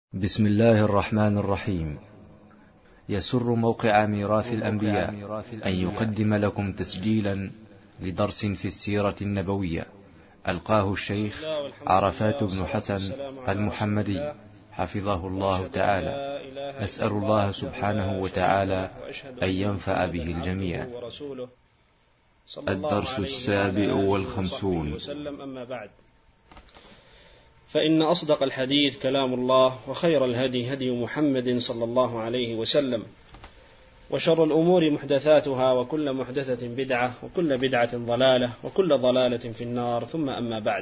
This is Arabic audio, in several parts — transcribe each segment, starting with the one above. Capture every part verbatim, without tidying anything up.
بسم الله الرحمن الرحيم. يسر موقع ميراث الأنبياء أن يقدم لكم تسجيلا لدرس في السيرة النبوية ألقاه الشيخ عرفات بن حسن المحمدي حفظه الله تعالى. نسأل الله سبحانه وتعالى أن ينفع به الجميع. الدرس السابع والخمسون. أما بعد، فإن أصدق الحديث كلام الله، وخير الهدي هدي محمد صلى الله عليه وسلم، وشر الأمور محدثاتها، وكل محدثة بدعة، وكل بدعة ضلالة، وكل ضلالة في النار. ثم أما بعد،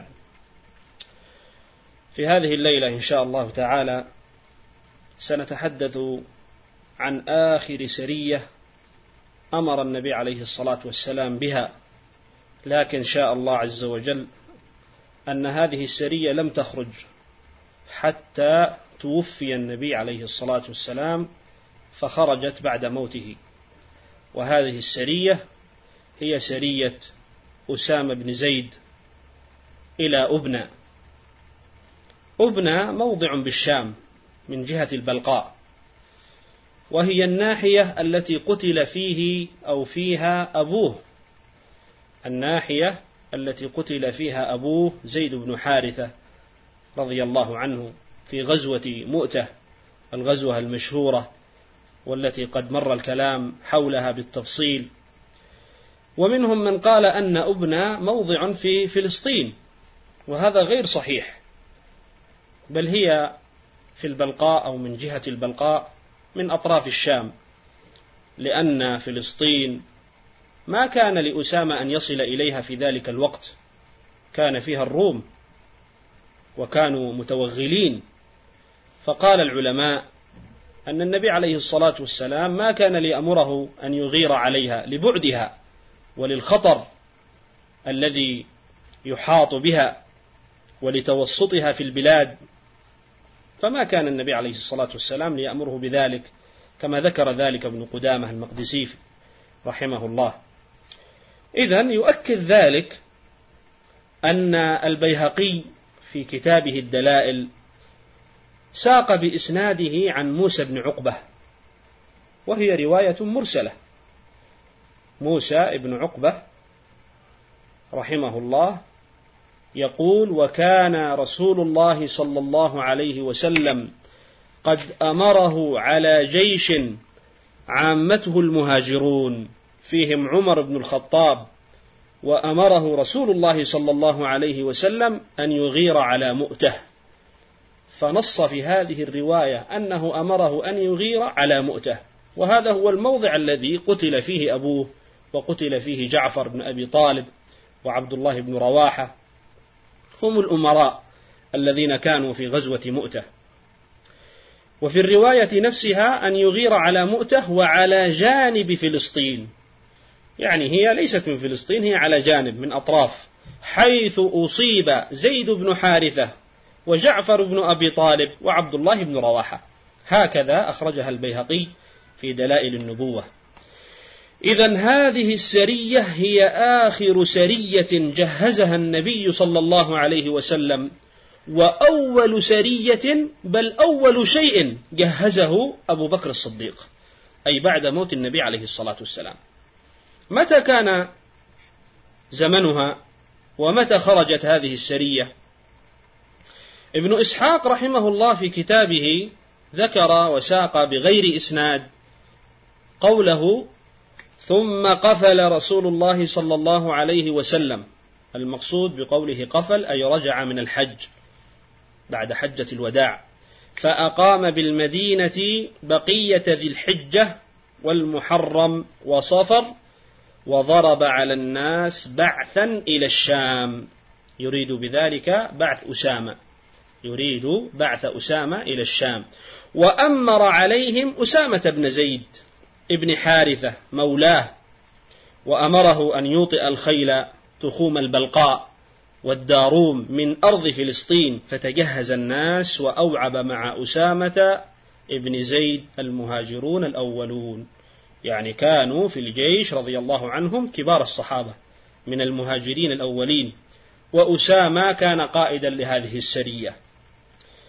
في هذه الليلة إن شاء الله تعالى سنتحدث عن آخر سرية أمر النبي عليه الصلاة والسلام بها، لكن شاء الله عز وجل أن هذه السرية لم تخرج حتى توفي النبي عليه الصلاة والسلام، فخرجت بعد موته. وهذه السرية هي سرية أسامة بن زيد إلى أبنى. أبنى موضع بالشام من جهة البلقاء، وهي الناحية التي قتل فيه أو فيها أبوه، الناحية التي قتل فيها أبوه زيد بن حارثة رضي الله عنه في غزوة مؤتة، الغزوة المشهورة والتي قد مر الكلام حولها بالتفصيل. ومنهم من قال أن أبنى موضع في فلسطين، وهذا غير صحيح، بل هي في البلقاء أو من جهة البلقاء من أطراف الشام، لأن فلسطين ما كان لأسامة أن يصل إليها في ذلك الوقت، كان فيها الروم وكانوا متوغلين. فقال العلماء أن النبي عليه الصلاة والسلام ما كان ليأمره أن يغير عليها لبعدها وللخطر الذي يحاط بها ولتوسطها في البلاد، فما كان النبي عليه الصلاة والسلام ليأمره بذلك، كما ذكر ذلك ابن قدامة المقدسي رحمه الله. إذن يؤكد ذلك أن البيهقي في كتابه الدلائل ساق بإسناده عن موسى بن عقبة، وهي رواية مرسلة. موسى بن عقبة رحمه الله يقول: وكان رسول الله صلى الله عليه وسلم قد أمره على جيش عامته المهاجرون فيهم عمر بن الخطاب، وأمره رسول الله صلى الله عليه وسلم أن يغير على مؤتة. فنص في هذه الرواية أنه أمره أن يغير على مؤتة، وهذا هو الموضع الذي قتل فيه أبوه، وقتل فيه جعفر بن أبي طالب وعبد الله بن رواحة، هم الأمراء الذين كانوا في غزوة مؤتة. وفي الرواية نفسها أن يغير على مؤتة وعلى جانب فلسطين، يعني هي ليست من فلسطين، هي على جانب من أطراف، حيث أصيب زيد بن حارثة وجعفر بن أبي طالب وعبد الله بن رواحة. هكذا أخرجها البيهقي في دلائل النبوة. إذن هذه السرية هي آخر سرية جهزها النبي صلى الله عليه وسلم، وأول سرية، بل أول شيء جهزه أبو بكر الصديق، أي بعد موت النبي عليه الصلاة والسلام. متى كان زمنها ومتى خرجت هذه السرية؟ ابن إسحاق رحمه الله في كتابه ذكر وساق بغير إسناد قوله: ثم قفل رسول الله صلى الله عليه وسلم. المقصود بقوله قفل أي رجع من الحج بعد حجة الوداع، فأقام بالمدينة بقية ذي الحجة والمحرم وصفر، وضرب على الناس بعثا إلى الشام، يريد بذلك بعث أسامة، يريد بعث أسامة إلى الشام. وأمر عليهم أسامة بن زيد ابن حارثة مولاه، وأمره أن يوطئ الخيل تخوم البلقاء والداروم من أرض فلسطين، فتجهز الناس وأوعب مع أسامة ابن زيد المهاجرون الأولون، يعني كانوا في الجيش رضي الله عنهم كبار الصحابة من المهاجرين الأولين، وأسامة كان قائدا لهذه السرية.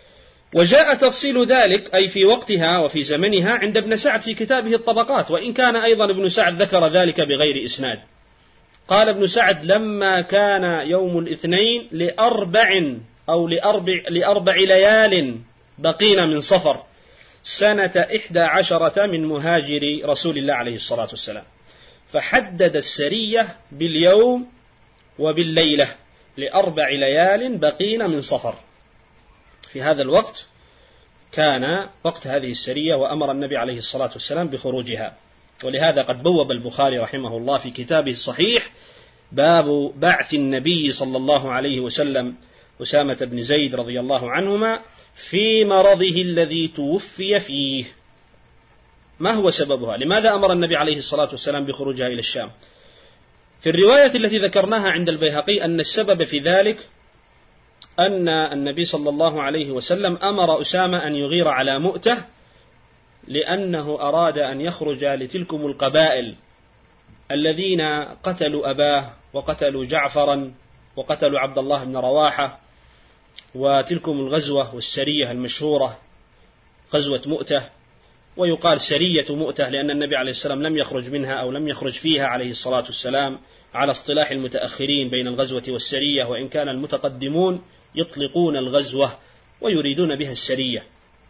وجاء تفصيل ذلك أي في وقتها وفي زمنها عند ابن سعد في كتابه الطبقات، وإن كان أيضا ابن سعد ذكر ذلك بغير إسناد. قال ابن سعد: لما كان يوم الاثنين لأربع أو لأربع, لأربع ليال بقين من صفر سنة إحدى عشرة من مهاجر رسول الله عليه الصلاة والسلام، فحدد السرية باليوم وبالليلة لأربع ليال بقين من صفر. في هذا الوقت كان وقت هذه السرية، وأمر النبي عليه الصلاة والسلام بخروجها. ولهذا قد بوب البخاري رحمه الله في كتابه الصحيح باب بعث النبي صلى الله عليه وسلم أسامة بن زيد رضي الله عنهما في مرضه الذي توفي فيه. ما هو سببها؟ لماذا أمر النبي عليه الصلاة والسلام بخروجها إلى الشام؟ في الرواية التي ذكرناها عند البيهقي أن السبب في ذلك أن النبي صلى الله عليه وسلم أمر أسامة أن يغير على مؤتة، لأنه أراد أن يخرج لتلكم القبائل الذين قتلوا أباه وقتلوا جعفرا وقتلوا عبد الله بن رواحة، وتلكم الغزوة والسرية المشهورة غزوة مؤتة، ويقال سرية مؤتة لأن النبي عليه السلام لم يخرج منها أو لم يخرج فيها عليه الصلاة والسلام على اصطلاح المتأخرين بين الغزوة والسرية، وإن كان المتقدمون يطلقون الغزوة ويريدون بها السرية.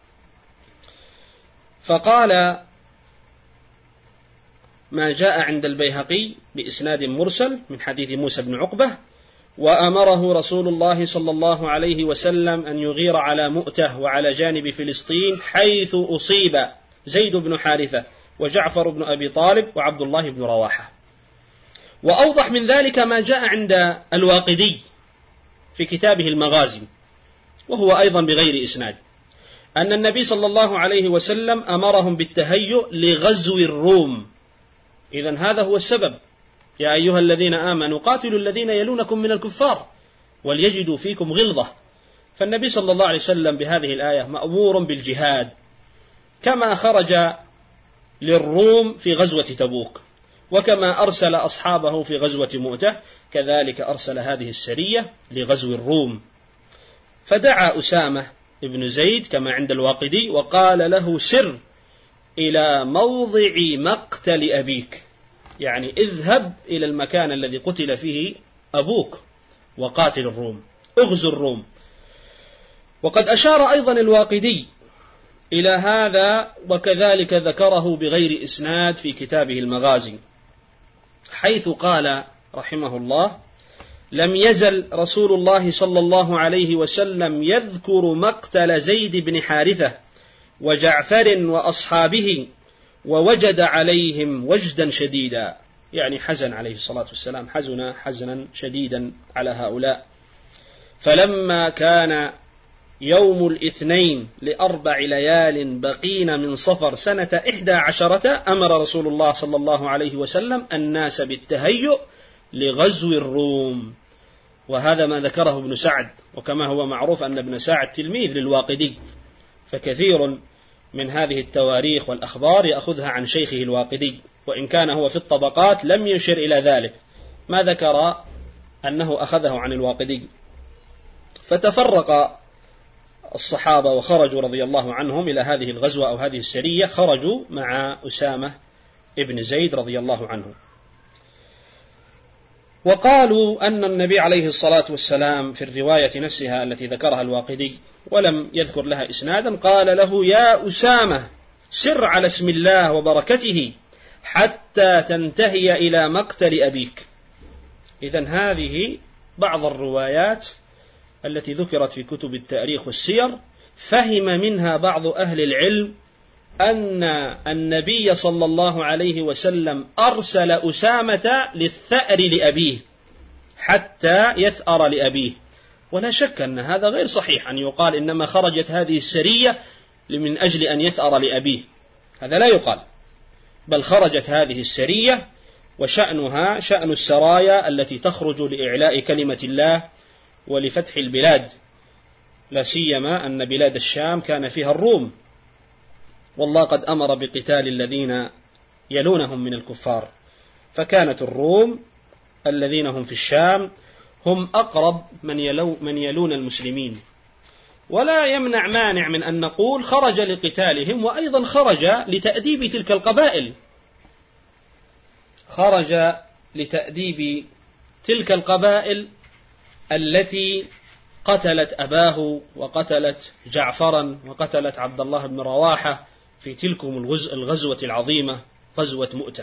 فقال ما جاء عند البيهقي بإسناد مرسل من حديث موسى بن عقبة: وأمره رسول الله صلى الله عليه وسلم أن يغير على مؤتة وعلى جانب فلسطين حيث أصيب زيد بن حارثة وجعفر بن أبي طالب وعبد الله بن رواحة. وأوضح من ذلك ما جاء عند الواقدي في كتابه المغازي، وهو أيضا بغير إسناد، أن النبي صلى الله عليه وسلم أمرهم بالتهيؤ لغزو الروم. إذن هذا هو السبب: يا أيها الذين آمنوا قاتلوا الذين يلونكم من الكفار وليجدوا فيكم غلظة. فالنبي صلى الله عليه وسلم بهذه الآية مأمور بالجهاد، كما خرج للروم في غزوة تبوك، وكما أرسل أصحابه في غزوة مؤتة، كذلك أرسل هذه السرية لغزو الروم. فدعا أسامة ابن زيد كما عند الواقدي وقال له: سر إلى موضع مقتل أبيك، يعني اذهب إلى المكان الذي قتل فيه أبوك وقاتل الروم، اغزو الروم. وقد أشار أيضا الواقدي إلى هذا، وكذلك ذكره بغير إسناد في كتابه المغازي، حيث قال رحمه الله: لم يزل رسول الله صلى الله عليه وسلم يذكر مقتل زيد بن حارثة وجعفر وأصحابه، ووجد عليهم وجدا شديدا، يعني حزن عليه الصلاة والسلام، حزن حزنا شديدا على هؤلاء. فلما كان يوم الاثنين لأربع ليال بقين من صفر سنة إحدى عشرة أمر رسول الله صلى الله عليه وسلم الناس بالتهيؤ لغزو الروم. وهذا ما ذكره ابن سعد، وكما هو معروف أن ابن سعد تلميذ للواقدي، فكثير من هذه التواريخ والأخبار يأخذها عن شيخه الواقدي، وإن كان هو في الطبقات لم يشر إلى ذلك، ما ذكر أنه أخذه عن الواقدي. فتفرق الصحابة وخرجوا رضي الله عنهم إلى هذه الغزوة أو هذه السرية، خرجوا مع أسامة ابن زيد رضي الله عنه. وقالوا أن النبي عليه الصلاة والسلام في الرواية نفسها التي ذكرها الواقدي ولم يذكر لها إسنادا قال له: يا أسامة سر على اسم الله وبركته حتى تنتهي إلى مقتل أبيك. إذن هذه بعض الروايات التي ذكرت في كتب التاريخ والسير، فهم منها بعض أهل العلم أن النبي صلى الله عليه وسلم أرسل أسامة للثأر لأبيه حتى يثأر لأبيه. ولا شك أن هذا غير صحيح أن يقال إنما خرجت هذه السرية من أجل أن يثأر لأبيه، هذا لا يقال، بل خرجت هذه السرية وشأنها شأن السرايا التي تخرج لإعلاء كلمة الله ولفتح البلاد، لا سيما أن بلاد الشام كان فيها الروم، والله قد أمر بقتال الذين يلونهم من الكفار، فكانت الروم الذين هم في الشام هم أقرب من, يلو من يلون المسلمين، ولا يمنع مانع من أن نقول خرج لقتالهم، وأيضا خرج لتأديب تلك القبائل، خرج لتأديب تلك القبائل التي قتلت أباه وقتلت جعفرا وقتلت عبد الله بن رواحة في تلكم الغزوة العظيمة، غزوة مؤتة.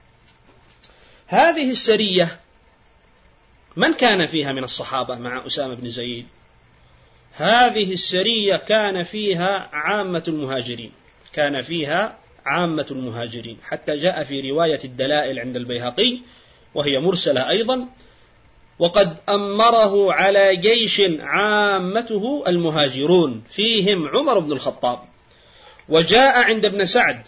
هذه السرية من كان فيها من الصحابة مع أسامة بن زيد؟ هذه السرية كان فيها عامة المهاجرين، كان فيها عامة المهاجرين، حتى جاء في رواية الدلائل عند البيهقي وهي مرسلة أيضا: وقد أمره على جيش عامته المهاجرون فيهم عمر بن الخطاب. وجاء عند ابن سعد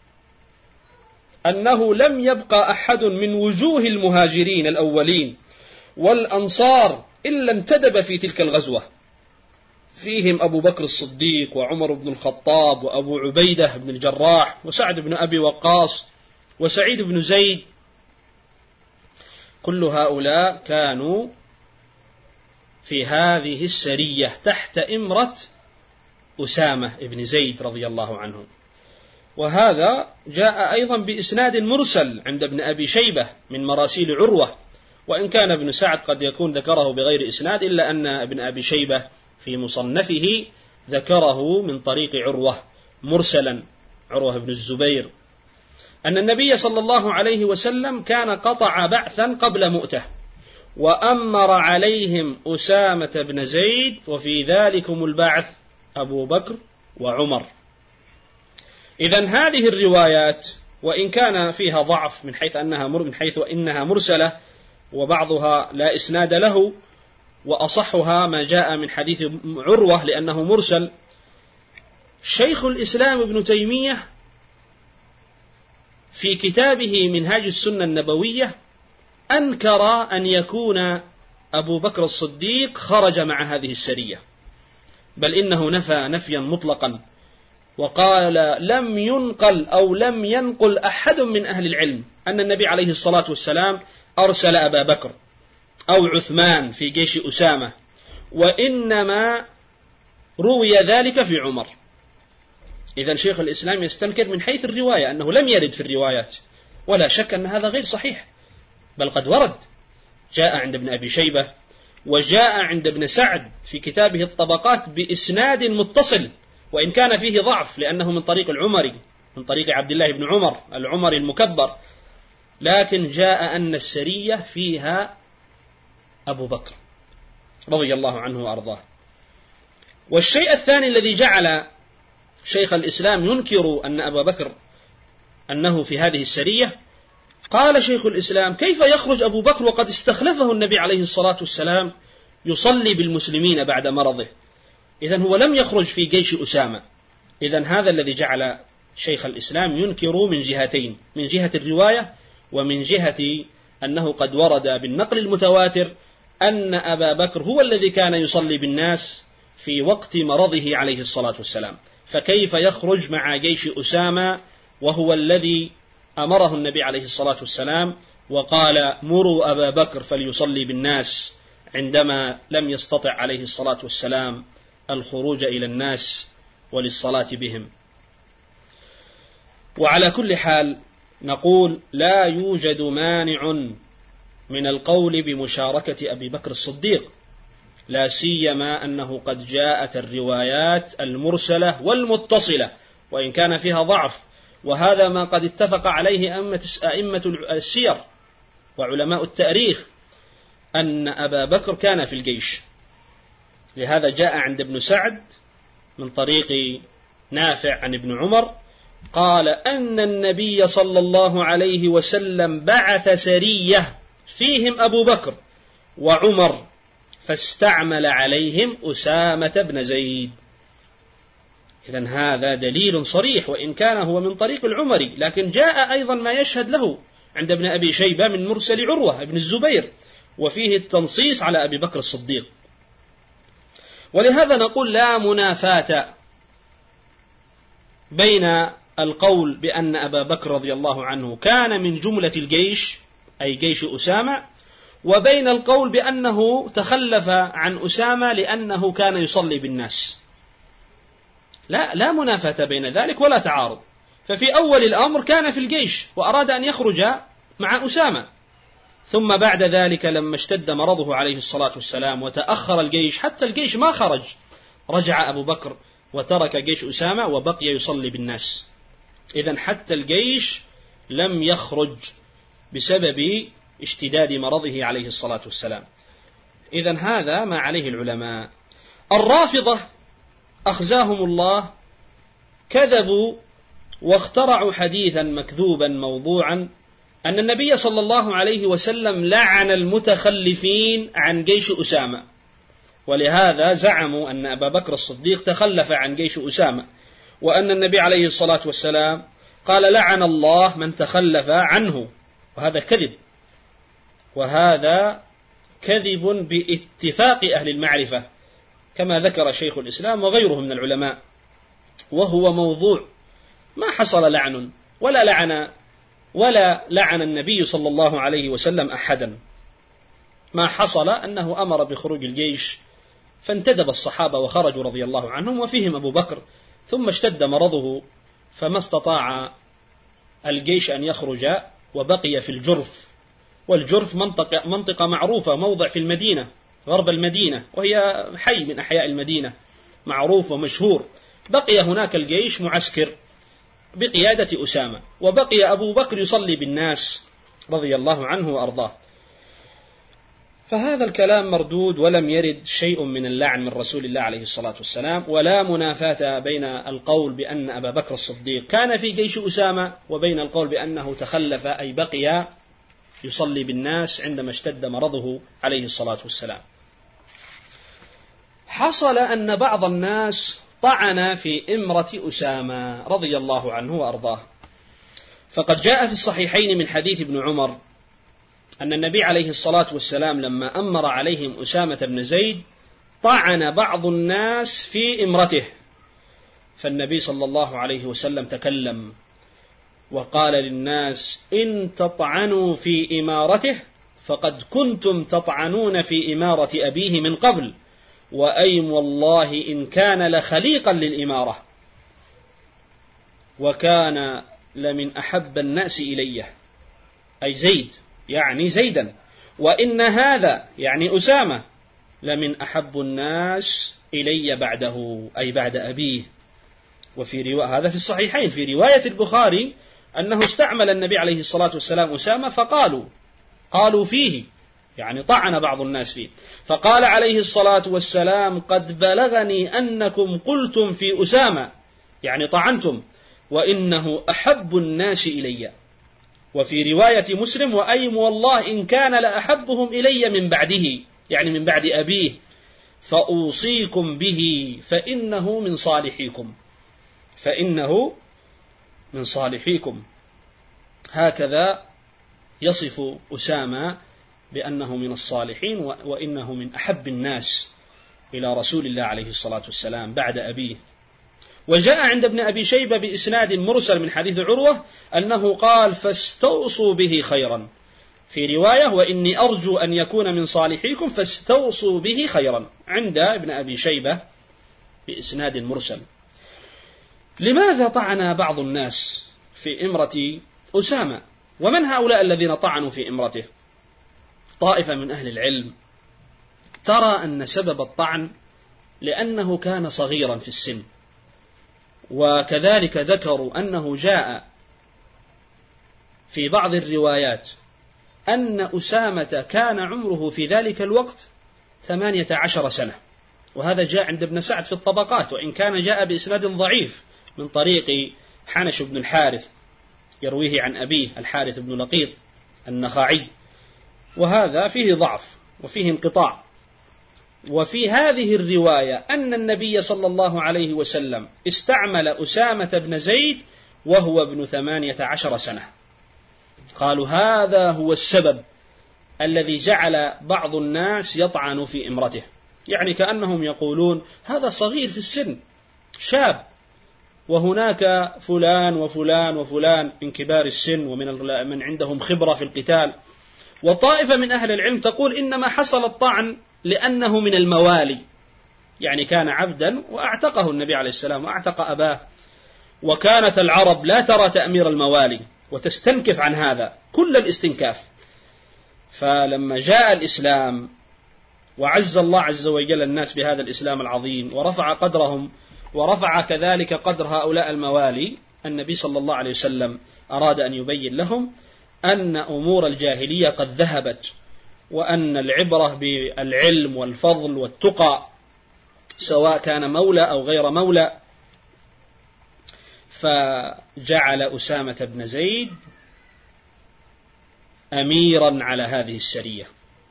أنه لم يبقى أحد من وجوه المهاجرين الأولين والأنصار إلا انتدب في تلك الغزوة، فيهم أبو بكر الصديق وعمر بن الخطاب وأبو عبيدة بن الجراح وسعد بن أبي وقاص وسعيد بن زيد. كل هؤلاء كانوا في هذه السرية تحت إمرة أسامة بن زيد رضي الله عنه. وهذا جاء أيضا بإسناد مرسل عند ابن أبي شيبة من مراسيل عروة، وإن كان ابن سعد قد يكون ذكره بغير إسناد، إلا أن ابن أبي شيبة في مصنفه ذكره من طريق عروة مرسلا، عروة بن الزبير، أن النبي صلى الله عليه وسلم كان قطع بعثا قبل مؤتة وأمر عليهم أسامة بن زيد، وفي ذلكم البعث أبو بكر وعمر. إذن هذه الروايات وإن كان فيها ضعف من حيث أنها من حيث إنها مرسلة وبعضها لا إسناد له، وأصحها ما جاء من حديث عروة لأنه مرسل، شيخ الإسلام ابن تيمية في كتابه منهاج السنة النبوية أنكر أن يكون أبو بكر الصديق خرج مع هذه السرية، بل إنه نفى نفيا مطلقا، وقال لم ينقل أو لم ينقل أحد من أهل العلم أن النبي عليه الصلاة والسلام أرسل أبا بكر أو عثمان في جيش أسامة، وإنما روي ذلك في عمر. إذن شيخ الإسلام يستنكر من حيث الرواية أنه لم يرد في الروايات، ولا شك أن هذا غير صحيح، بل قد ورد، جاء عند ابن أبي شيبة وجاء عند ابن سعد في كتابه الطبقات بإسناد متصل، وإن كان فيه ضعف لأنه من طريق العمري، من طريق عبد الله بن عمر العمري المكبر، لكن جاء أن السرية فيها أبو بكر رضي الله عنه وأرضاه. والشيء الثاني الذي جعل شيخ الإسلام ينكر أن أبا بكر أنه في هذه السرية، قال شيخ الإسلام: كيف يخرج أبو بكر وقد استخلفه النبي عليه الصلاة والسلام يصلي بالمسلمين بعد مرضه؟ إذن هو لم يخرج في جيش أسامة. إذن هذا الذي جعل شيخ الإسلام ينكر من جهتين، من جهة الرواية ومن جهة أنه قد ورد بالنقل المتواتر أن أبا بكر هو الذي كان يصلي بالناس في وقت مرضه عليه الصلاة والسلام، فكيف يخرج مع جيش أسامة وهو الذي أمره النبي عليه الصلاة والسلام وقال مروا أبا بكر فليصلي بالناس، عندما لم يستطع عليه الصلاة والسلام الخروج إلى الناس وللصلاة بهم. وعلى كل حال نقول لا يوجد مانع من القول بمشاركة أبي بكر الصديق، لا سيما أنه قد جاءت الروايات المرسلة والمتصلة وإن كان فيها ضعف، وهذا ما قد اتفق عليه أئمة السير وعلماء التاريخ أن أبا بكر كان في الجيش. لهذا جاء عند ابن سعد من طريق نافع عن ابن عمر قال أن النبي صلى الله عليه وسلم بعث سرية فيهم أبو بكر وعمر فاستعمل عليهم أسامة بن زيد. إذن هذا دليل صريح وإن كان هو من طريق العمري، لكن جاء أيضا ما يشهد له عند ابن أبي شيبة من مرسل عروة بن الزبير، وفيه التنصيص على أبي بكر الصديق. ولهذا نقول لا منافاة بين القول بأن أبا بكر رضي الله عنه كان من جملة الجيش أي جيش أسامة، وبين القول بأنه تخلف عن أسامة لأنه كان يصلي بالناس، لا, لا منافاة بين ذلك ولا تعارض. ففي أول الأمر كان في الجيش وأراد أن يخرج مع أسامة، ثم بعد ذلك لما اشتد مرضه عليه الصلاة والسلام وتأخر الجيش حتى الجيش ما خرج، رجع أبو بكر وترك جيش أسامة وبقي يصلي بالناس. إذن حتى الجيش لم يخرج بسبب اشتداد مرضه عليه الصلاة والسلام. إذن هذا ما عليه العلماء. الرافضة أخزاهم الله كذبوا واخترعوا حديثا مكذوبا موضوعا أن النبي صلى الله عليه وسلم لعن المتخلفين عن جيش أسامة، ولهذا زعموا أن أبا بكر الصديق تخلف عن جيش أسامة، وأن النبي عليه الصلاة والسلام قال لعن الله من تخلف عنه، وهذا كذب، وهذا كذب باتفاق أهل المعرفة كما ذكر شيخ الإسلام وغيره من العلماء، وهو موضوع ما حصل لعن ولا لعن ولا لعن النبي صلى الله عليه وسلم أحدا. ما حصل أنه أمر بخروج الجيش فانتدب الصحابة وخرجوا رضي الله عنهم وفيهم أبو بكر، ثم اشتد مرضه فما استطاع الجيش أن يخرج وبقي في الجرف، والجرف منطقة, منطقة معروفة، موضع في المدينة غرب المدينة، وهي حي من أحياء المدينة معروف ومشهور. بقي هناك الجيش معسكر بقيادة أسامة، وبقي أبو بكر يصلي بالناس رضي الله عنه وأرضاه. فهذا الكلام مردود، ولم يرد شيء من اللعن من رسول الله عليه الصلاة والسلام، ولا منافاة بين القول بأن أبا بكر الصديق كان في جيش أسامة وبين القول بأنه تخلف أي بقي يصلي بالناس عندما اشتد مرضه عليه الصلاة والسلام. حصل أن بعض الناس طعن في إمرة أسامة رضي الله عنه وأرضاه، فقد جاء في الصحيحين من حديث ابن عمر أن النبي عليه الصلاة والسلام لما أمر عليهم أسامة بن زيد طعن بعض الناس في إمرته، فالنبي صلى الله عليه وسلم تكلم وقال للناس إن تطعنوا في إمارته فقد كنتم تطعنون في إمارة أبيه من قبل، وأيم والله إن كان لخليقا للإمارة وكان لمن أحب الناس إليه، أي زيد يعني زيدا، وإن هذا يعني أسامة لمن أحب الناس إلي بعده أي بعد أبيه. وفي رواية هذا في الصحيحين في رواية البخاري أنه استعمل النبي عليه الصلاة والسلام أسامة فقالوا قالوا فيه يعني طعن بعض الناس فيه، فقال عليه الصلاة والسلام قد بلغني أنكم قلتم في أسامة يعني طعنتم وإنه أحب الناس إلي. وفي رواية مسلم وأيم والله إن كان لأحبهم إلي من بعده يعني من بعد أبيه فأوصيكم به فإنه من صالحيكم فإنه من صالحيكم. هكذا يصف أسامة بأنه من الصالحين وإنه من أحب الناس إلى رسول الله عليه الصلاة والسلام بعد أبيه. وجاء عند ابن أبي شيبة بإسناد مرسل من حديث عروة أنه قال فاستوصوا به خيرا، في رواية وإني أرجو أن يكون من صالحيكم فاستوصوا به خيرا، عند ابن أبي شيبة بإسناد مرسل. لماذا طعن بعض الناس في إمرة أسامة؟ ومن هؤلاء الذين طعنوا في إمرته؟ طائفة من أهل العلم ترى أن سبب الطعن لأنه كان صغيرا في السن، وكذلك ذكروا أنه جاء في بعض الروايات أن أسامة كان عمره في ذلك الوقت ثمانية عشر سنة، وهذا جاء عند ابن سعد في الطبقات، وإن كان جاء بإسناد ضعيف من طريق حنش بن الحارث يرويه عن أبيه الحارث بن لقيط النخعي، وهذا فيه ضعف وفيه انقطاع. وفي هذه الرواية أن النبي صلى الله عليه وسلم استعمل أسامة بن زيد وهو ابن ثمانية عشر سنة. قالوا هذا هو السبب الذي جعل بعض الناس يطعن في إمرته، يعني كأنهم يقولون هذا صغير في السن شاب، وهناك فلان وفلان وفلان من كبار السن ومن من عندهم خبرة في القتال. وطائفة من أهل العلم تقول إنما حصل الطعن لأنه من الموالي، يعني كان عبدا وأعتقه النبي عليه السلام وأعتق أباه. وكانت العرب لا ترى تأمير الموالي وتستنكف عن هذا كل الاستنكاف. فلما جاء الإسلام وعز الله عز وجل الناس بهذا الإسلام العظيم ورفع قدرهم ورفع كذلك قدر هؤلاء الموالي، النبي صلى الله عليه وسلم أراد أن يبين لهم أن أمور الجاهلية قد ذهبت، وأن العبرة بالعلم والفضل والتقى سواء كان مولى أو غير مولى. فجعل أسامة بن زيد أميرا على هذه السرية.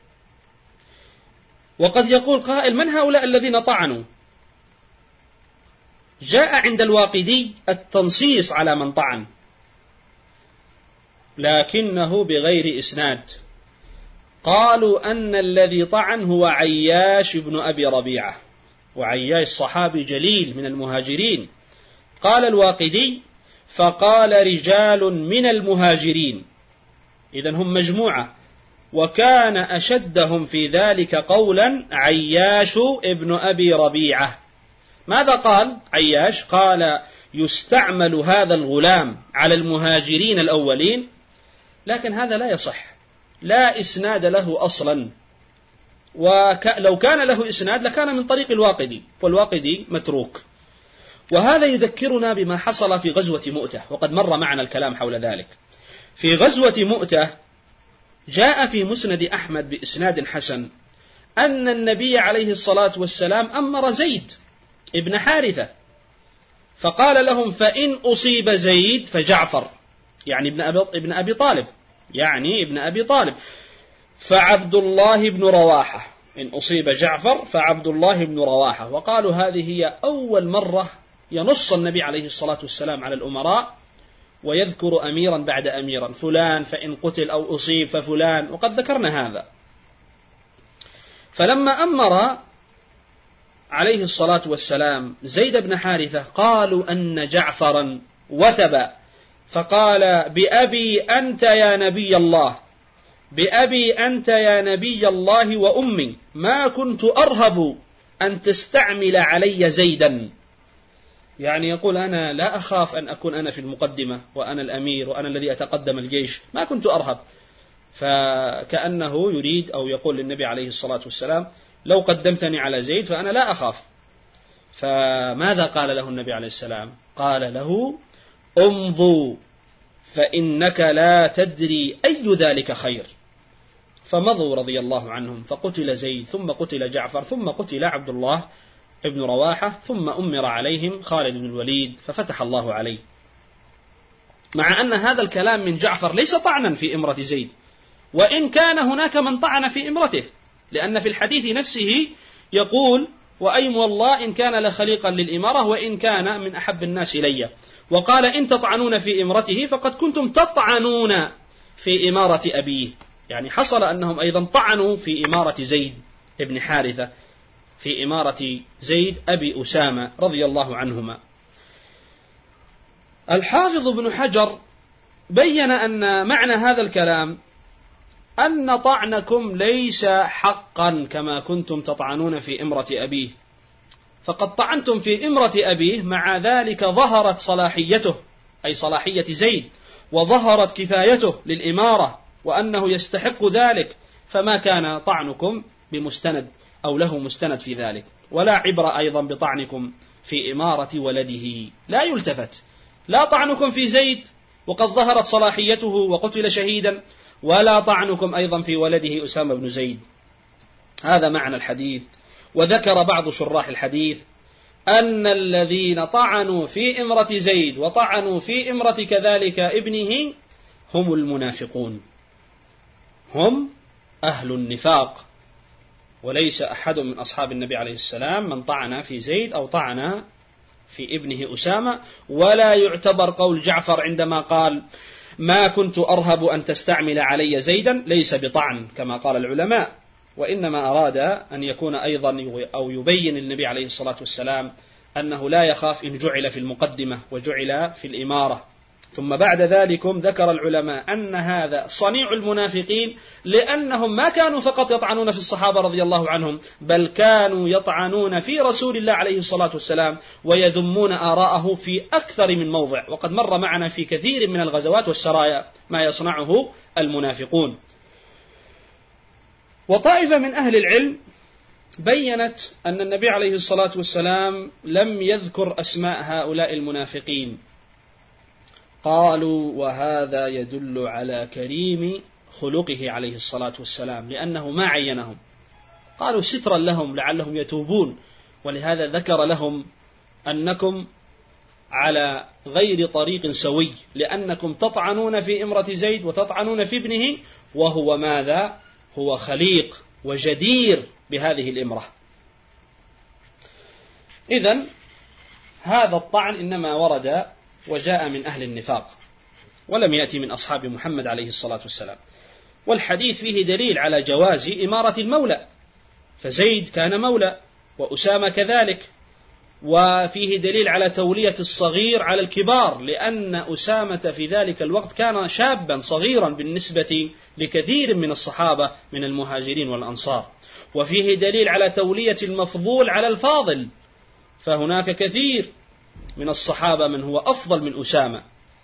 وقد يقول قائل: من هؤلاء الذين طعنوا؟ جاء عند الواقدي التنصيص على من طعن، لكنه بغير إسناد. قالوا أن الذي طعن هو عياش بن أبي ربيعة، وعياش صحابي جليل من المهاجرين. قال الواقدي: فقال رجال من المهاجرين، إذن هم مجموعة، وكان أشدهم في ذلك قولا عياش ابن أبي ربيعة. ماذا قال عياش؟ قال: يستعمل هذا الغلام على المهاجرين الأولين. لكن هذا لا يصح، لا إسناد له أصلا، ولو كان له إسناد لكان من طريق الواقدي، والواقدي متروك. وهذا يذكرنا بما حصل في غزوة مؤتة، وقد مر معنا الكلام حول ذلك. في غزوة مؤتة جاء في مسند أحمد بإسناد حسن أن النبي عليه الصلاة والسلام أمر زيد ابن حارثة، فقال لهم: فإن أصيب زيد فجعفر، يعني ابن أبي, ابن أبي طالب، يعني ابن أبي طالب، فعبد الله بن رواحة، إن أصيب جعفر فعبد الله بن رواحة. وقالوا هذه هي أول مرة ينص النبي عليه الصلاة والسلام على الأمراء ويذكر أميرا بعد أميرا، فلان فإن قتل أو أصيب ففلان، وقد ذكرنا هذا. فلما أمر عليه الصلاة والسلام زيد بن حارثة قالوا أن جعفرا وثب، فقال: بأبي أنت يا نبي الله، بأبي أنت يا نبي الله وأمي، ما كنت أرهب أن تستعمل علي زيدا. يعني يقول: أنا لا أخاف أن أكون أنا في المقدمة وأنا الأمير وأنا الذي أتقدم الجيش، ما كنت أرهب. فكأنه يريد أو يقول للنبي عليه الصلاة والسلام: لو قدمتني على زيد فأنا لا أخاف. فماذا قال له النبي عليه السلام؟ قال له: امضوا فإنك لا تدري أي ذلك خير. فمضوا رضي الله عنهم، فقتل زيد ثم قتل جعفر ثم قتل عبد الله ابن رواحة، ثم أمر عليهم خالد بن الوليد ففتح الله عليه. مع أن هذا الكلام من جعفر ليس طعنا في إمرة زيد، وإن كان هناك من طعن في إمرته، لأن في الحديث نفسه يقول: وأيم والله إن كان لخليقا للإمارة وإن كان من أحب الناس إلي. وقال: إن تطعنون في إمرته فقد كنتم تطعنون في إمارة أبيه. يعني حصل أنهم أيضا طعنوا في إمارة زيد ابن حارثة، في إمارة زيد أبي أسامة رضي الله عنهما. الحافظ ابن حجر بين أن معنى هذا الكلام أن طعنكم ليس حقا كما كنتم تطعنون في إمرة أبيه، فقد طعنتم في إمرة أبيه، مع ذلك ظهرت صلاحيته أي صلاحية زيد، وظهرت كفايته للإمارة وأنه يستحق ذلك، فما كان طعنكم بمستند أو له مستند في ذلك. ولا عبرة أيضا بطعنكم في إمارة ولده، لا يلتفت، لا طعنكم في زيد وقد ظهرت صلاحيته وقتل شهيدا، ولا طعنكم أيضا في ولده أسامة بن زيد. هذا معنى الحديث. وذكر بعض شراح الحديث أن الذين طعنوا في إمرة زيد وطعنوا في إمرة كذلك ابنه هم المنافقون، هم أهل النفاق، وليس أحد من أصحاب النبي عليه السلام من طعن في زيد أو طعن في ابنه أسامة. ولا يعتبر قول جعفر عندما قال: ما كنت أرهب أن تستعمل علي زيدا، ليس بطعن كما قال العلماء، وإنما أراد أن يكون أيضا أو يبين النبي عليه الصلاة والسلام أنه لا يخاف إن جعل في المقدمة وجعل في الإمارة، ثم بعد ذلك ذكر العلماء أن هذا صنيع المنافقين، لأنهم ما كانوا فقط يطعنون في الصحابة رضي الله عنهم، بل كانوا يطعنون في رسول الله عليه الصلاة والسلام ويذمون آراءه في أكثر من موضع. وقد مر معنا في كثير من الغزوات والسرايا ما يصنعه المنافقون. وطائفة من أهل العلم بيّنت أن النبي عليه الصلاة والسلام لم يذكر أسماء هؤلاء المنافقين، قالوا وهذا يدل على كريم خلقه عليه الصلاة والسلام، لأنه ما عينهم، قالوا سترا لهم لعلهم يتوبون، ولهذا ذكر لهم أنكم على غير طريق سوي، لأنكم تطعنون في امرة زيد وتطعنون في ابنه، وهو ماذا؟ هو خليق وجدير بهذه الامرة. إذن هذا الطعن إنما ورد وجاء من أهل النفاق، ولم يأتي من أصحاب محمد عليه الصلاة والسلام. والحديث فيه دليل على جواز إمارة المولى، فزيد كان مولى وأسامة كذلك، وفيه دليل على تولية الصغير على الكبار، لأن أسامة في ذلك الوقت كان شابا صغيرا بالنسبة لكثير من الصحابة من المهاجرين والأنصار. وفيه دليل على تولية المفضول على الفاضل، فهناك كثير من الصحابة من هو أفضل من أسامة.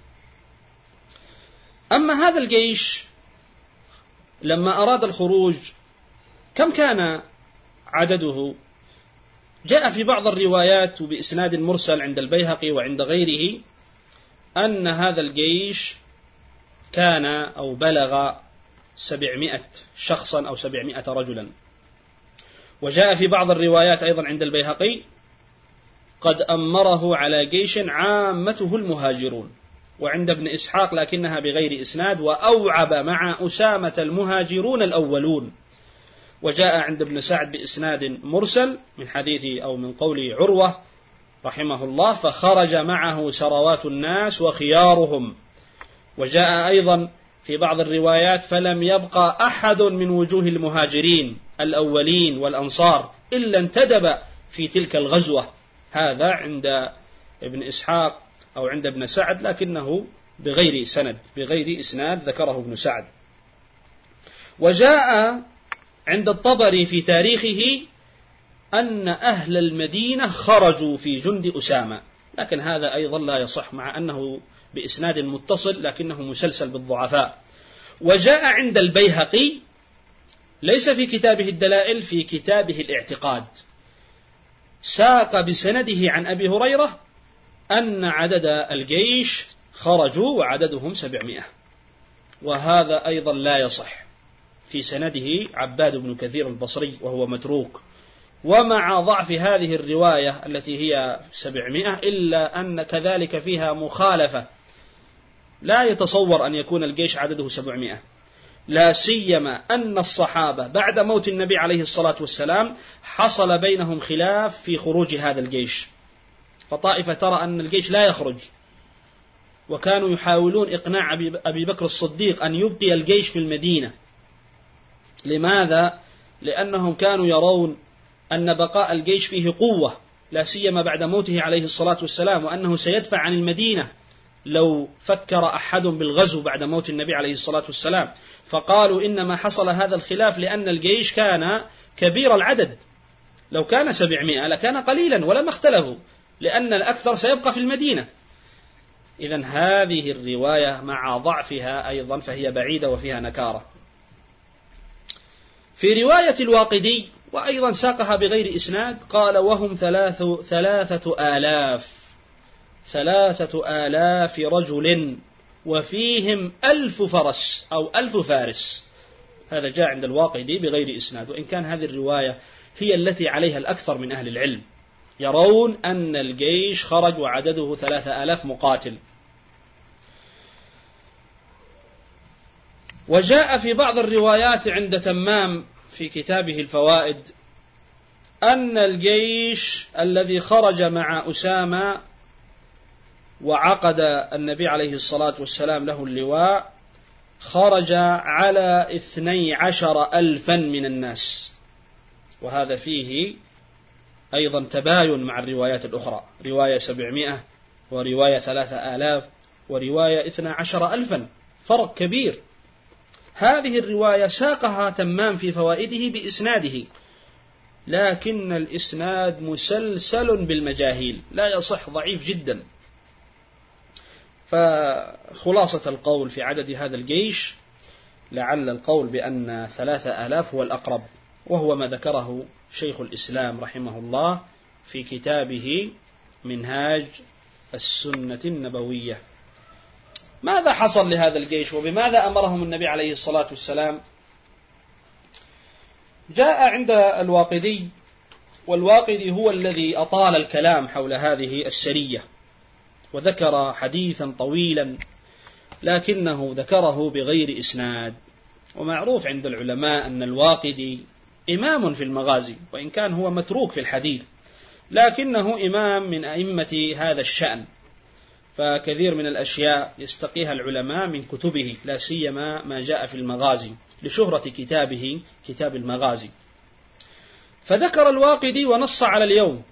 أما هذا الجيش لما أراد الخروج كم كان عدده؟ جاء في بعض الروايات وبإسناد مرسل عند البيهقي وعند غيره أن هذا الجيش كان أو بلغ سبعمائة شخصا أو سبعمائة رجلا. وجاء في بعض الروايات أيضا عند البيهقي قد أمره على جيش عامته المهاجرون، وعند ابن إسحاق لكنها بغير إسناد وأوعب مع أسامة المهاجرون الأولون. وجاء عند ابن سعد بإسناد مرسل من حديث أو من قول عروة رحمه الله فخرج معه سروات الناس وخيارهم. وجاء أيضا في بعض الروايات فلم يبقى أحد من وجوه المهاجرين الأولين والأنصار إلا انتدب في تلك الغزوة. هذا عند ابن إسحاق أو عند ابن سعد لكنه بغير سند بغير إسناد ذكره ابن سعد. وجاء عند الطبري في تاريخه أن أهل المدينة خرجوا في جند أسامة، لكن هذا أيضا لا يصح مع أنه بإسناد متصل لكنه مسلسل بالضعفاء. وجاء عند البيهقي ليس في كتابه الدلائل، في كتابه الاعتقاد، ساق بسنده عن أبي هريرة أن عدد الجيش خرجوا وعددهم سبعمائة، وهذا أيضا لا يصح، في سنده عباد بن كثير البصري وهو متروك. ومع ضعف هذه الرواية التي هي سبعمائة إلا أن كذلك فيها مخالفة، لا يتصور أن يكون الجيش عدده سبعمائة، لا سيما أن الصحابة بعد موت النبي عليه الصلاة والسلام حصل بينهم خلاف في خروج هذا الجيش، فطائفة ترى أن الجيش لا يخرج، وكانوا يحاولون إقناع أبي بكر الصديق أن يبقي الجيش في المدينة. لماذا؟ لأنهم كانوا يرون أن بقاء الجيش فيه قوة، لا سيما بعد موته عليه الصلاة والسلام، وأنه سيدفع عن المدينة لو فكر أحد بالغزو بعد موت النبي عليه الصلاة والسلام. فقالوا إنما حصل هذا الخلاف لأن الجيش كان كبير العدد، لو كان سبعمائة لكان قليلا ولما اختلفوا، لأن الأكثر سيبقى في المدينة. إذن هذه الرواية مع ضعفها أيضا فهي بعيدة وفيها نكارة. في رواية الواقدي وأيضا ساقها بغير إسناد قال وهم ثلاث ثلاثة آلاف ثلاثة آلاف رجل وفيهم ألف فرس أو ألف فارس. هذا جاء عند الواقدي بغير إسناد، وإن كان هذه الرواية هي التي عليها الأكثر من أهل العلم، يرون أن الجيش خرج وعدده ثلاثة آلاف مقاتل. وجاء في بعض الروايات عند تمام في كتابه الفوائد أن الجيش الذي خرج مع أسامة وعقد النبي عليه الصلاة والسلام له اللواء خرج على اثني عشر ألفا من الناس، وهذا فيه أيضا تباين مع الروايات الأخرى، رواية سبعمائة ورواية ثلاثة آلاف ورواية اثنا عشر ألفا، فرق كبير. هذه الرواية ساقها تمام في فوائده بإسناده، لكن الإسناد مسلسل بالمجاهيل، لا يصح، ضعيف جدا. فخلاصة القول في عدد هذا الجيش لعل القول بأن ثلاثة آلاف هو الأقرب، وهو ما ذكره شيخ الإسلام رحمه الله في كتابه منهاج السنة النبوية. ماذا حصل لهذا الجيش وبماذا أمرهم النبي عليه الصلاة والسلام؟ جاء عند الواقدي، والواقدي هو الذي أطال الكلام حول هذه السرية وذكر حديثا طويلا، لكنه ذكره بغير إسناد. ومعروف عند العلماء أن الواقدي إمام في المغازي، وإن كان هو متروك في الحديث، لكنه إمام من أئمة هذا الشأن، فكثير من الأشياء يستقيها العلماء من كتبه، لا سيما ما جاء في المغازي لشهرة كتابه كتاب المغازي. فذكر الواقدي ونص على اليوم،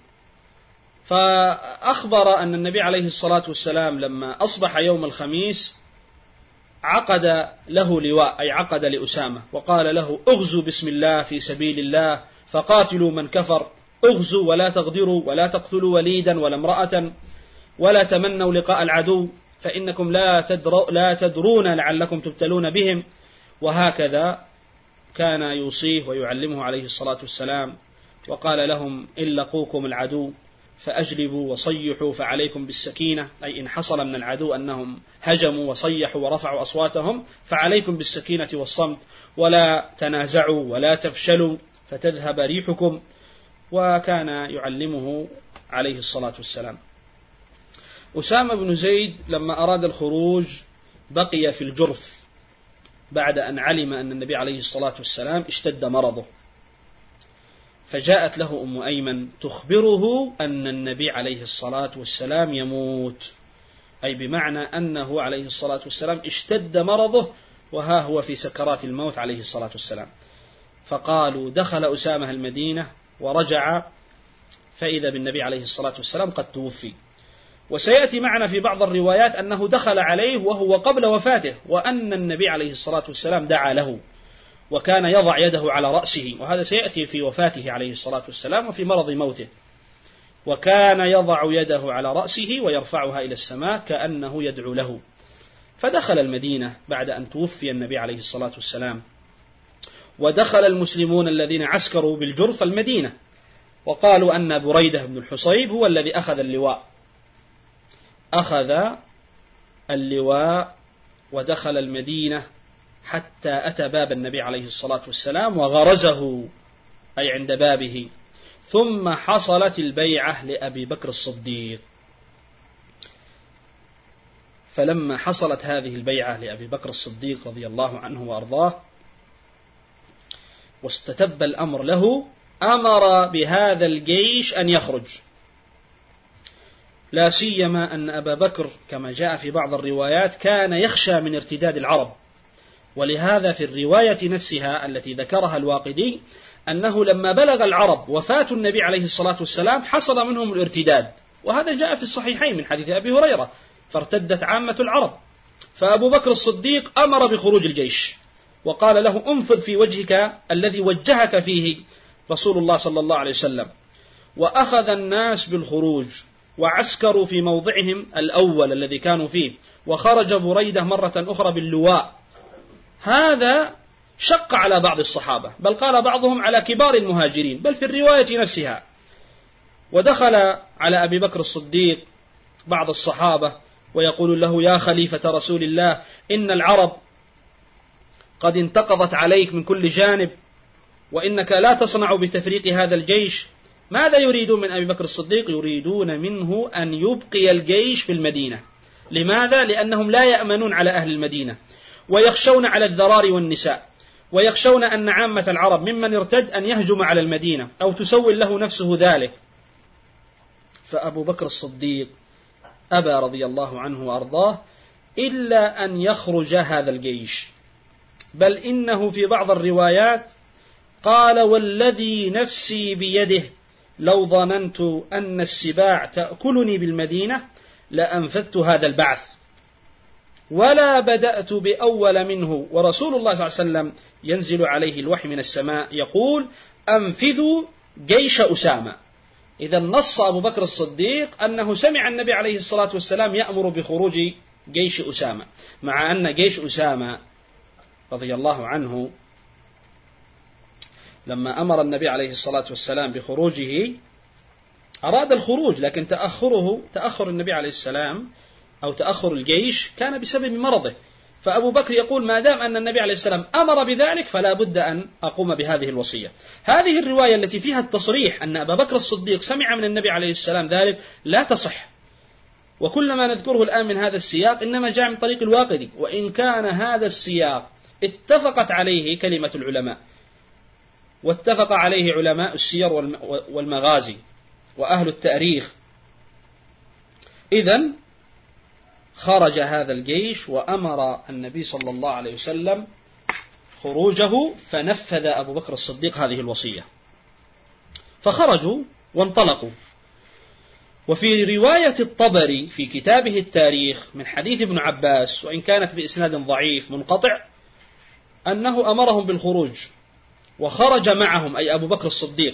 فأخبر أن النبي عليه الصلاة والسلام لما أصبح يوم الخميس عقد له لواء، أي عقد لأسامة وقال له: اغزوا بسم الله في سبيل الله فقاتلوا من كفر، اغزوا ولا تغدروا ولا تقتلوا وليدا ولا امرأة ولا تمنوا لقاء العدو فإنكم لا, تدر لا تدرون لعلكم تبتلون بهم. وهكذا كان يوصيه ويعلمه عليه الصلاة والسلام، وقال لهم: إن لقوكم العدو فأجلبوا وصيحوا فعليكم بالسكينة، أي إن حصل من العدو أنهم هجموا وصيحوا ورفعوا أصواتهم فعليكم بالسكينة والصمت، ولا تنازعوا ولا تفشلوا فتذهب ريحكم. وكان يعلمه عليه الصلاة والسلام. أسامة بن زيد لما أراد الخروج بقي في الجرف بعد أن علم أن النبي عليه الصلاة والسلام اشتد مرضه، فجاءت له أم أيمن تخبره أن النبي عليه الصلاة والسلام يموت، أي بمعنى أنه عليه الصلاة والسلام اشتد مرضه وها هو في سكرات الموت عليه الصلاة والسلام. فقالوا: دخل أسامة المدينة ورجع فإذا بالنبي عليه الصلاة والسلام قد توفي. وسيأتي معنا في بعض الروايات أنه دخل عليه وهو قبل وفاته، وأن النبي عليه الصلاة والسلام دعا له وكان يضع يده على رأسه، وهذا سيأتي في وفاته عليه الصلاة والسلام وفي مرض موته، وكان يضع يده على رأسه ويرفعها إلى السماء كأنه يدعو له. فدخل المدينة بعد أن توفي النبي عليه الصلاة والسلام، ودخل المسلمون الذين عسكروا بالجرف المدينة، وقالوا أن بريدة بن الحصيب هو الذي أخذ اللواء، أخذ اللواء ودخل المدينة حتى أتى باب النبي عليه الصلاة والسلام وغرزه، أي عند بابه. ثم حصلت البيعة لأبي بكر الصديق. فلما حصلت هذه البيعة لأبي بكر الصديق رضي الله عنه وأرضاه واستتب الأمر له، أمر بهذا الجيش أن يخرج، لا سيما أن أبا بكر كما جاء في بعض الروايات كان يخشى من ارتداد العرب، ولهذا في الرواية نفسها التي ذكرها الواقدي أنه لما بلغ العرب وفاة النبي عليه الصلاة والسلام حصل منهم الارتداد، وهذا جاء في الصحيحين من حديث أبي هريرة، فارتدت عامة العرب. فأبو بكر الصديق أمر بخروج الجيش وقال له: انفذ في وجهك الذي وجهك فيه رسول الله صلى الله عليه وسلم. وأخذ الناس بالخروج وعسكروا في موضعهم الأول الذي كانوا فيه، وخرج بريدة مرة أخرى باللواء. هذا شق على بعض الصحابة، بل قال بعضهم على كبار المهاجرين، بل في الرواية نفسها. ودخل على أبي بكر الصديق بعض الصحابة ويقول له: يا خليفة رسول الله، إن العرب قد انتقضت عليك من كل جانب، وإنك لا تصنع بتفريق هذا الجيش. ماذا يريدون من أبي بكر الصديق؟ يريدون منه أن يبقي الجيش في المدينة. لماذا؟ لأنهم لا يأمنون على أهل المدينة، ويخشون على الذرار والنساء، ويخشون أن عامة العرب ممن ارتد أن يهجم على المدينة أو تسول له نفسه ذلك. فأبو بكر الصديق أبى رضي الله عنه وأرضاه إلا أن يخرج هذا الجيش، بل إنه في بعض الروايات قال: والذي نفسي بيده لو ظننت أن السباع تأكلني بالمدينة لأنفذت هذا البعث. ولا بدأت بأول منه، ورسول الله صلى الله عليه وسلم ينزل عليه الوحي من السماء يقول أنفذوا جيش أسامة. إذا نص أبو بكر الصديق أنه سمع النبي عليه الصلاة والسلام يأمر بخروج جيش أسامة، مع أن جيش أسامة رضي الله عنه لما أمر النبي عليه الصلاة والسلام بخروجه أراد الخروج، لكن تأخره تأخر النبي عليه السلام أو تأخر الجيش كان بسبب مرضه. فأبو بكر يقول ما دام أن النبي عليه السلام أمر بذلك فلا بد أن أقوم بهذه الوصية. هذه الرواية التي فيها التصريح أن أبا بكر الصديق سمع من النبي عليه السلام ذلك لا تصح، وكل ما نذكره الآن من هذا السياق إنما جاء من طريق الواقدي، وإن كان هذا السياق اتفقت عليه كلمة العلماء واتفق عليه علماء السير والمغازي وأهل التاريخ. إذن خرج هذا الجيش وأمر النبي صلى الله عليه وسلم خروجه، فنفذ أبو بكر الصديق هذه الوصية فخرجوا وانطلقوا. وفي رواية الطبري في كتابه التاريخ من حديث ابن عباس، وإن كانت بإسناد ضعيف منقطع، أنه أمرهم بالخروج وخرج معهم أي أبو بكر الصديق،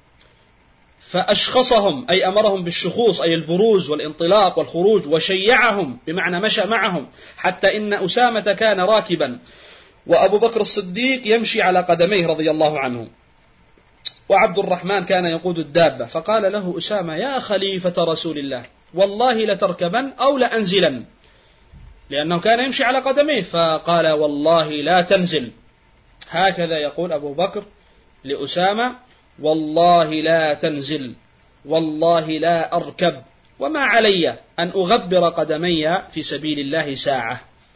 فأشخصهم أي أمرهم بالشخوص أي البروز والانطلاق والخروج، وشيعهم بمعنى مشى معهم، حتى إن أسامة كان راكبا وأبو بكر الصديق يمشي على قدميه رضي الله عنه، وعبد الرحمن كان يقود الدابة. فقال له أسامة يا خليفة رسول الله والله لتركبن أو لأنزلن، لأنه كان يمشي على قدميه، فقال والله لا تنزل. هكذا يقول أبو بكر لأسامة والله لا تنزل، والله لا أركب، وما علي أن أغبر قدمي في سبيل الله ساعة.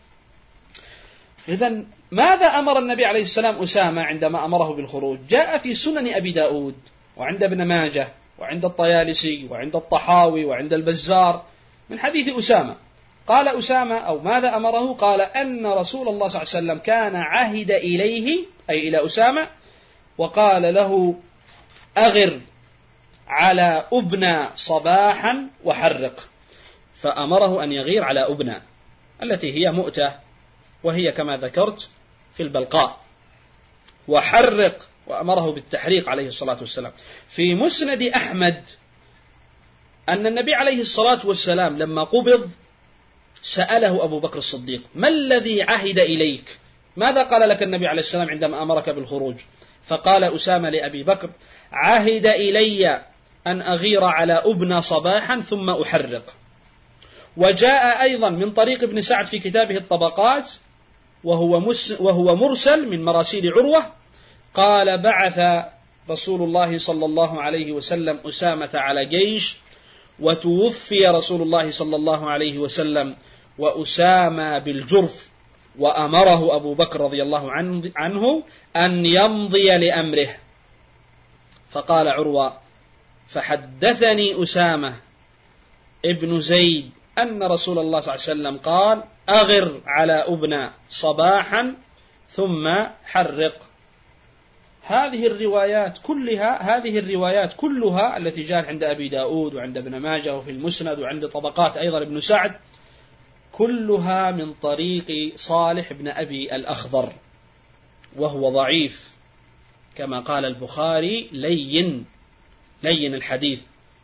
إذن ماذا أمر النبي عليه السلام أسامة عندما أمره بالخروج؟ جاء في سنن أبي داود وعند ابن ماجه وعند الطيالسي وعند الطحاوي وعند البزار من حديث أسامة. قال أسامة أو ماذا أمره؟ قال أن رسول الله صلى الله عليه وسلم كان عهد إليه أي إلى أسامة وقال له أغر على أبنى صباحا وحرق، فأمره أن يغير على أبنى التي هي مؤتة، وهي كما ذكرت في البلقاء، وحرق وأمره بالتحريق عليه الصلاة والسلام. في مسند أحمد أن النبي عليه الصلاة والسلام لما قبض سأله أبو بكر الصديق ما الذي عهد إليك؟ ماذا قال لك النبي عليه السلام عندما أمرك بالخروج؟ فقال أسامة لأبي بكر عهد إلي أن أغير على أبنى صباحا ثم أحرق. وجاء أيضا من طريق ابن سعد في كتابه الطبقات وهو, وهو مرسل من مراسيل عروة، قال بعث رسول الله صلى الله عليه وسلم أسامة على جيش، وتوفي رسول الله صلى الله عليه وسلم وأسامة بالجرف، وأمره أبو بكر رضي الله عنه أن يمضي لأمره. فقال عروة فحدثني أسامة ابن زيد أن رسول الله صلى الله عليه وسلم قال أغر على أبنى صباحا ثم حرق. هذه الروايات كلها هذه الروايات كلها التي جاءت عند أبي داود وعند ابن ماجه وفي المسند وعند طبقات أيضا ابن سعد كلها من طريق صالح بن أبي الأخضر، وهو ضعيف كما قال البخاري لين لين الحديث.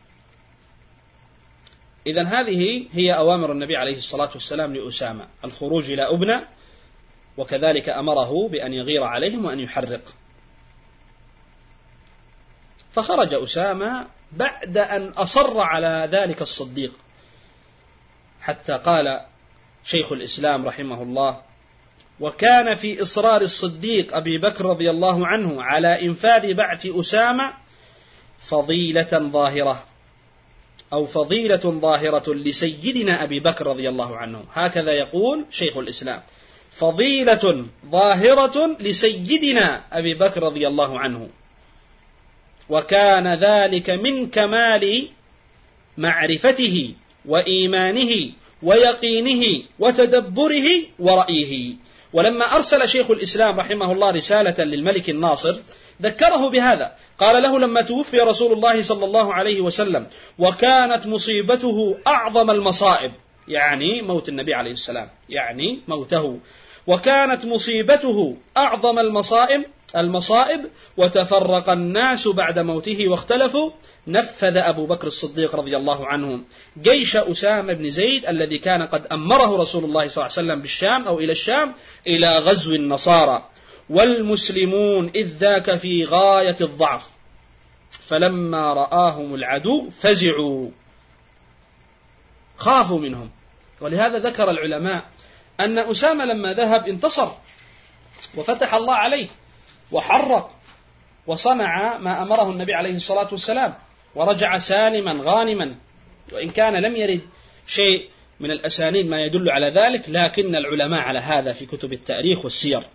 إذن هذه هي أوامر النبي عليه الصلاة والسلام لأسامة، الخروج إلى أبنى، وكذلك أمره بأن يغير عليهم وأن يحرق. فخرج أسامة بعد أن أصر على ذلك الصديق، حتى قال شيخ الإسلام رحمه الله وكان في إصرار الصديق أبي بكر رضي الله عنه على إنفاذ بعث أسامة فضيلة ظاهرة أو فضيلة ظاهرة لسيدنا أبي بكر رضي الله عنه. هكذا يقول شيخ الإسلام فضيلة ظاهرة لسيدنا أبي بكر رضي الله عنه، وكان ذلك من كمال معرفته وإيمانه ويقينه وتدبره ورأيه. ولما أرسل شيخ الإسلام رحمه الله رسالة للملك الناصر ذكره بهذا، قال له لما توفي رسول الله صلى الله عليه وسلم وكانت مصيبته أعظم المصائب يعني موت النبي عليه السلام، يعني موته. وكانت مصيبته أعظم المصائب المصائب وتفرق الناس بعد موته واختلفوا. نفذ أبو بكر الصديق رضي الله عنه جيش أسامة بن زيد الذي كان قد أمره رسول الله صلى الله عليه وسلم بالشام أو إلى الشام إلى غزو النصارى، والمسلمون إذ ذاك في غاية الضعف، فلما رآهم العدو فزعوا، خافوا منهم. ولهذا ذكر العلماء أن أسامة لما ذهب انتصر وفتح الله عليه وحرق وصنع ما أمره النبي عليه الصلاة والسلام، ورجع سالما غانما، وإن كان لم يرد شيء من الأسانيد ما يدل على ذلك، لكن العلماء على هذا في كتب التاريخ والسير.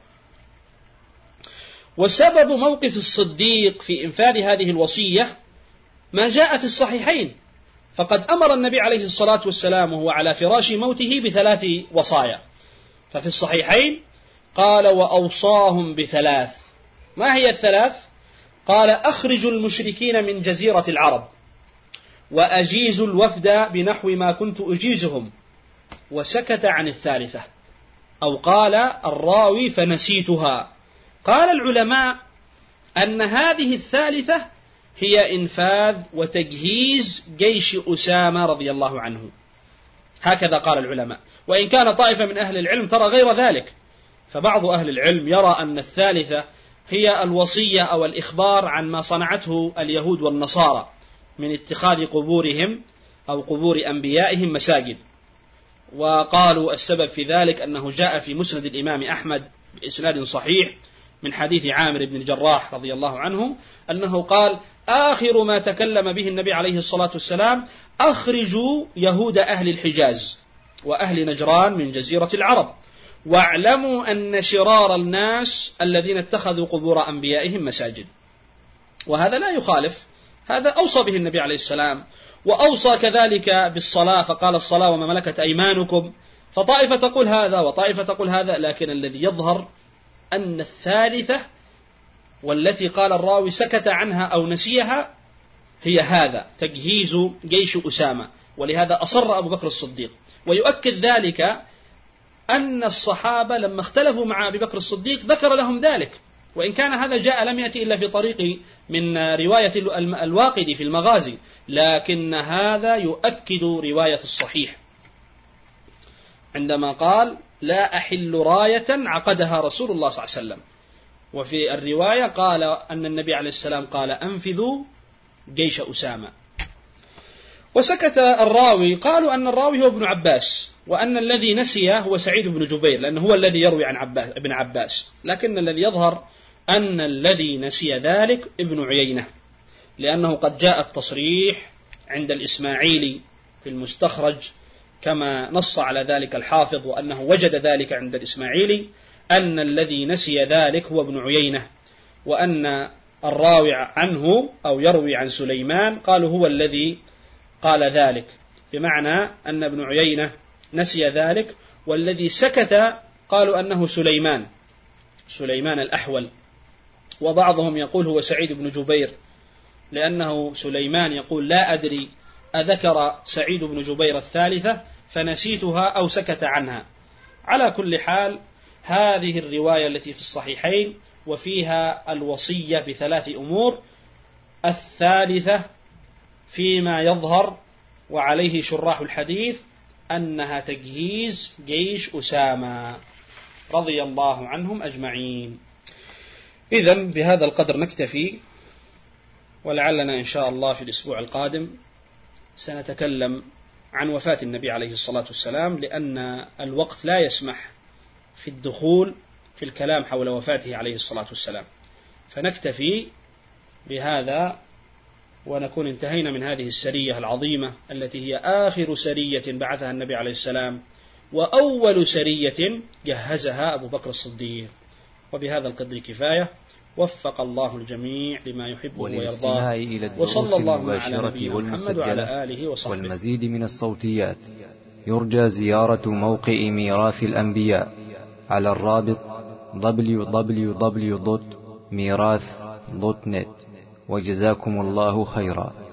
وسبب موقف الصديق في إنفاذ هذه الوصية ما جاء في الصحيحين، فقد أمر النبي عليه الصلاة والسلام وهو على فراش موته بثلاث وصايا. ففي الصحيحين قال: وأوصاهم بثلاث. ما هي الثلاث؟ قال: أخرجوا المشركين من جزيرة العرب، وأجيزوا الوفد بنحو ما كنت أجيزهم. وسكت عن الثالثة، أو قال الراوي فنسيتها. قال العلماء أن هذه الثالثة هي إنفاذ وتجهيز جيش أسامة رضي الله عنه، هكذا قال العلماء. وإن كان طائفة من أهل العلم ترى غير ذلك، فبعض أهل العلم يرى أن الثالثة هي الوصية أو الإخبار عن ما صنعته اليهود والنصارى من اتخاذ قبورهم أو قبور أنبيائهم مساجد. وقالوا السبب في ذلك أنه جاء في مسند الإمام أحمد بإسناد صحيح من حديث عامر بن الجراح رضي الله عنه أنه قال: آخر ما تكلم به النبي عليه الصلاة والسلام: أخرجوا يهود أهل الحجاز وأهل نجران من جزيرة العرب، واعلموا أن شرار الناس الذين اتخذوا قبور أنبيائهم مساجد. وهذا لا يخالف، هذا أوصى به النبي عليه السلام، وأوصى كذلك بالصلاة فقال: الصلاة وما ملكت أيمانكم. فطائفة تقول هذا وطائفة تقول هذا، لكن الذي يظهر أن الثالثة والتي قال الراوي سكت عنها أو نسيها هي هذا تجهيز جيش أسامة. ولهذا أصر أبو بكر الصديق. ويؤكد ذلك أن الصحابة لما اختلفوا مع أبي بكر الصديق ذكر لهم ذلك، وإن كان هذا جاء لم يأتي إلا في طريق من رواية الواقدي في المغازي، لكن هذا يؤكد رواية الصحيح عندما قال: لا أحل راية عقدها رسول الله صلى الله عليه وسلم. وفي الرواية قال أن النبي عليه السلام قال: أنفذوا جيش أسامة. وسكت الراوي، قالوا أن الراوي هو ابن عباس، وأن الذي نسي هو سعيد بن جبير، لأنه هو الذي يروي عن عباس ابن عباس. لكن الذي يظهر أن الذي نسي ذلك ابن عيينة، لأنه قد جاء التصريح عند الإسماعيلي في المستخرج كما نص على ذلك الحافظ، وأنه وجد ذلك عند الإسماعيلي أن الذي نسي ذلك هو ابن عيينة، وأن الراوي عنه أو يروي عن سليمان قالوا هو الذي قال ذلك، بمعنى أن ابن عيينة نسي ذلك، والذي سكت قالوا أنه سليمان سليمان الأحول. وبعضهم يقول هو سعيد بن جبير، لأنه سليمان يقول: لا أدري أذكر سعيد بن جبير الثالثة فنسيتها أو سكت عنها. على كل حال هذه الرواية التي في الصحيحين وفيها الوصية بثلاث أمور، الثالثة فيما يظهر وعليه شراح الحديث أنها تجهيز جيش أسامة رضي الله عنهم أجمعين. إذن بهذا القدر نكتفي، ولعلنا إن شاء الله في الأسبوع القادم سنتكلم عن وفاة النبي عليه الصلاة والسلام، لأن الوقت لا يسمح في الدخول في الكلام حول وفاته عليه الصلاة والسلام، فنكتفي بهذا ونكون انتهينا من هذه السرية العظيمة التي هي آخر سرية بعثها النبي عليه السلام وأول سرية جهزها أبو بكر الصديق. وبهذا القدر كفاية، وفق الله الجميع لما يحب ويرضاه، وصلى الله على نبينا محمد وعلى آله وصحبه. والمزيد من الصوتيات يرجى زيارة موقع ميراث الأنبياء على الرابط دبليو دبليو دبليو دوت ميراث دوت نت. وجزاكم الله خيرا.